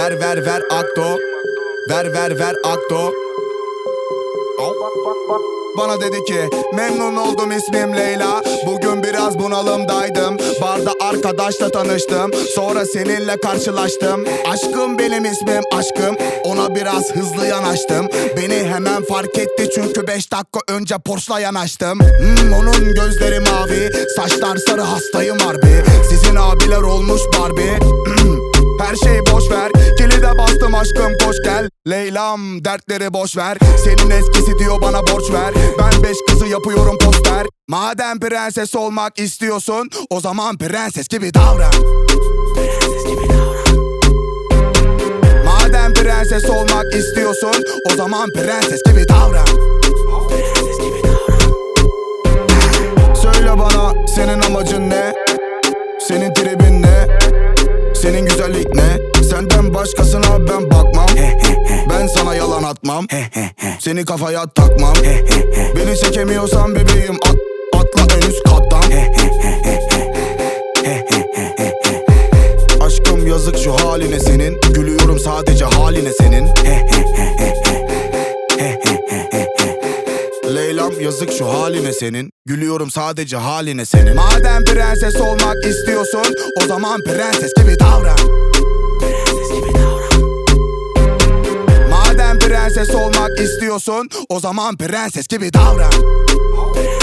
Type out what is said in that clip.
ver akto. Ver akto. Bana dedi ki memnun oldum, ismim Leyla. Bugün biraz bunalımdaydım. Barda arkadaşla tanıştım. Sonra seninle karşılaştım. Aşkım benim ismim aşkım. Ona biraz hızlı yanaştım. Beni hemen fark etti çünkü 5 dakika önce Porsche'la yanaştım. Onun gözleri mavi, saçlar sarı, hastayım harbi. Sizin abiler olmuş Barbie. Her şeyi boş ver, kilide bastım aşkım koş gel. Leylam dertleri boş ver. Senin eskisi diyor bana borç ver. Ben 5 kızı yapıyorum poster. Madem prenses olmak istiyorsun, o zaman prenses gibi davran. Madem prenses olmak istiyorsun, o zaman prenses gibi davran. Söyle bana senin amacın ne? Senin tribin ne? Senin güzellik ne? Senden başkasına ben bakmam. Ben sana yalan atmam. Seni kafaya takmam. Beni çekemiyorsan bebeğim atla en üst kattan. Aşkım yazık şu haline senin. Gülüyorum sadece haline senin. Leylam yazık şu haline senin. Gülüyorum sadece haline senin. Madem prenses olmak istiyorsun, o zaman prenses gibi davran. Madem prenses olmak istiyorsun, o zaman prenses gibi davran.